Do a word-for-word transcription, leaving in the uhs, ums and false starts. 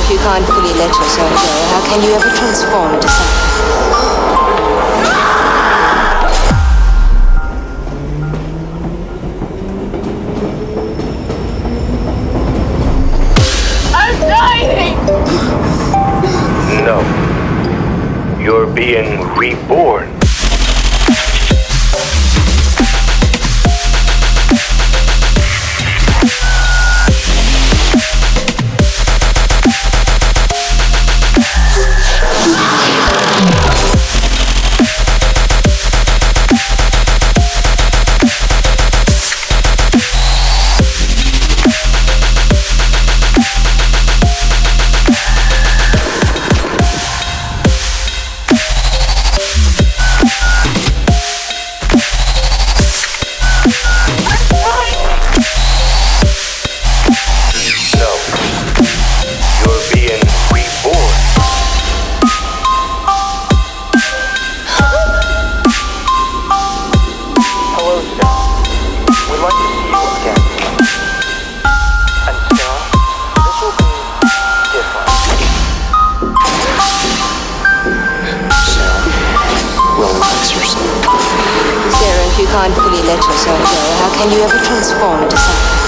if you can't fully let yourself go, how can you ever transform into something? I'm dying! No. You're being reborn. Sarah, if you can't fully let yourself go, how can you ever transform into something?